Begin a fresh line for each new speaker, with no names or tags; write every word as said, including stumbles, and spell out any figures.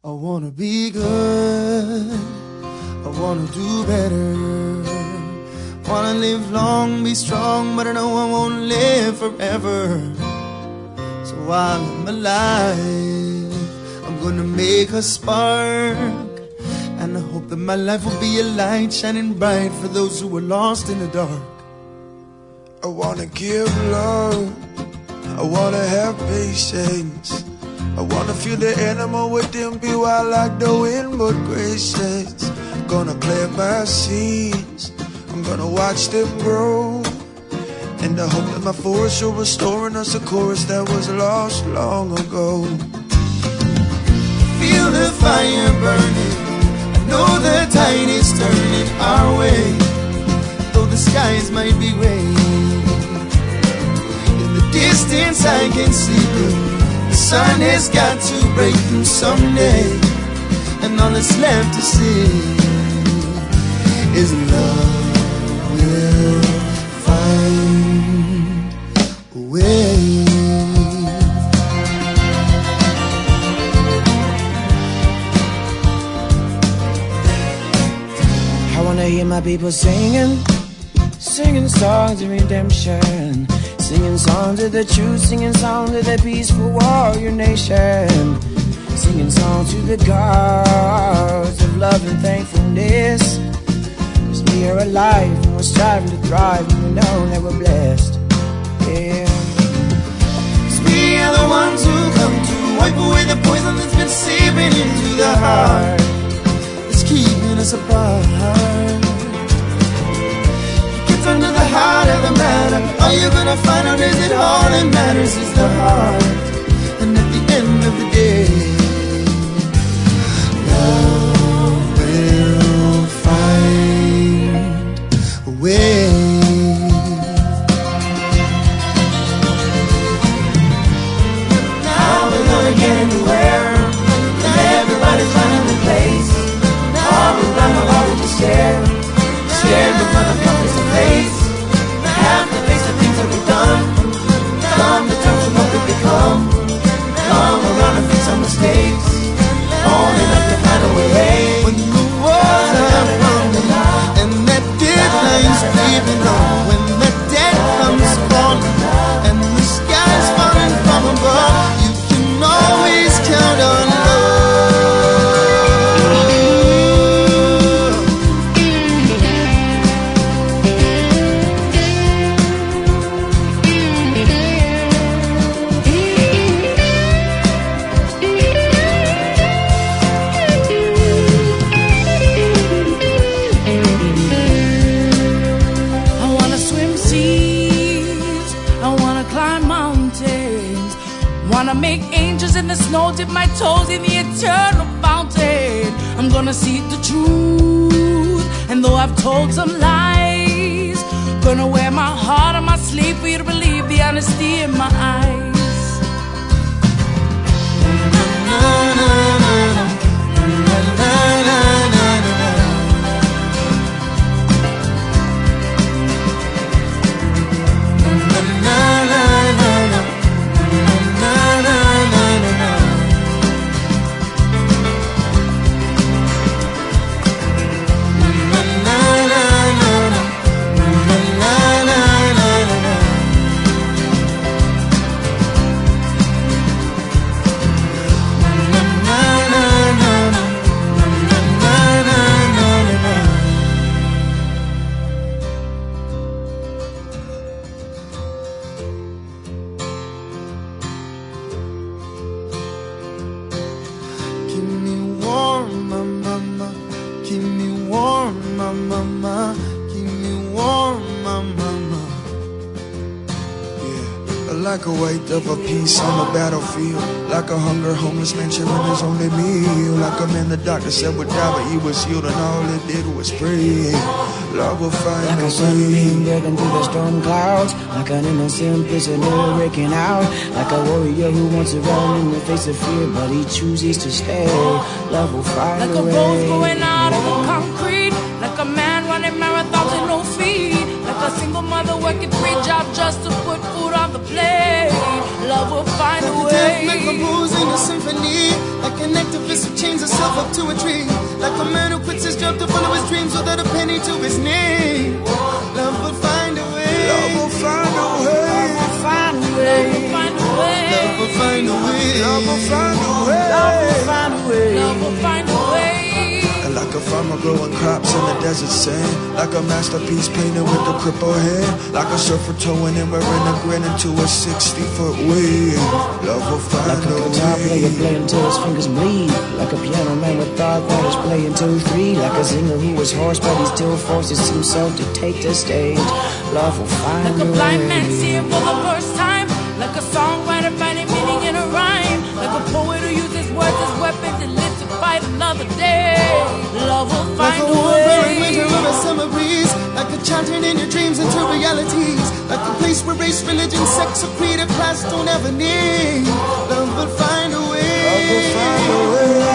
I wanna be good, I wanna do better. Wanna live long, be strong, but I know I won't live forever. So while I'm alive, I'm gonna make a spark, and I hope that my life will be a light shining bright for those who are lost in the dark.
I wanna give love, I wanna have patience, I wanna feel the animal within, be wild like the wind, but gracious. Gonna plant my seeds, I'm gonna watch them grow, and I hope that my forest will restore us a chorus that was lost long ago.
Feel the fire burning, I know the tide is turning our way, though the skies might be gray. In the distance I can see the sun has got to break through someday, and all that's left to see is love will find a way.
I wanna hear my people singing, singing songs of redemption, singing songs of the truth, singing songs of the peaceful warrior nation, singing songs to the gods of love and thankfulness. Cause we are alive and we're striving to thrive, and we know that we're blessed. Yeah.
Cause we are the ones who come to wipe away the poison that's been seeping into the heart, that's keeping us apart. Under the heart of the matter, all you're gonna find out is that all that matters is the heart. And at the end of the day, love will find a way.
Now we're gonna get anywhere, and everybody's running the place. All we run, all we just scared, scared we're gonna come face to face. Have to face the things that we've done, come to terms with what we've become. Come around and fix our mistakes, own enough to find a way.
When the walls are falling and that deadline's creeping on, when the dead comes falling and the sky's falling from above, you can always count on love.
Wanna make angels in the snow, dip my toes in the eternal fountain. I'm gonna see the truth, and though I've told some lies, gonna wear my heart on my sleeve for you to believe the honesty in my eyes. Na, na, na, na, na, na, na, na, na.
Like a weight of a piece on the battlefield, like a hunger homeless man chilling his only meal, like a man the doctor said would die but he was healed and all it did was pray. Love will find
like
a
a sunbeam breaking through the storm clouds, like an innocent prisoner breaking out, like a warrior who wants to run in the face of fear but he chooses to stay. Love will find
like
a way.
Like a rose going out of the concrete, like a man running marathons with no feet, like a single mother working three jobs just to put food on the plate. love will find
like
a
a deaf man
way.
composing a symphony, like an activist who chains himself up to a tree, like a man who quits his job to follow his dreams without a penny to his name. Love will find a way.
Love will find a way.
Find a way.
Find a way.
Love will find a way.
Love will find a way.
Love will find a way.
Love will find a way.
And like a farmer growing crops in the desert sand, like a masterpiece painted with a crippled hand, like a surfer towing and wearing a grin into a sixty foot wave. Love will find
Like a
a
guitar player
way.
playing till his fingers bleed. Like a piano man with arthritis playing two three. Like a singer who was hoarse but he still forces himself to take the stage. Love will find
Like a
a
blind
way.
man seeing for the first time. Like a songwriter finding meaning in a rhyme. Like a poet who uses words as weapons and lives to fight another day. Love will
Like
find
a
a
warm winter
way.
or a summer breeze, like a child turning your dreams into realities, like a place where race, religion, sex, or creed or class don't ever need. Love will find a way.
Love will find a way.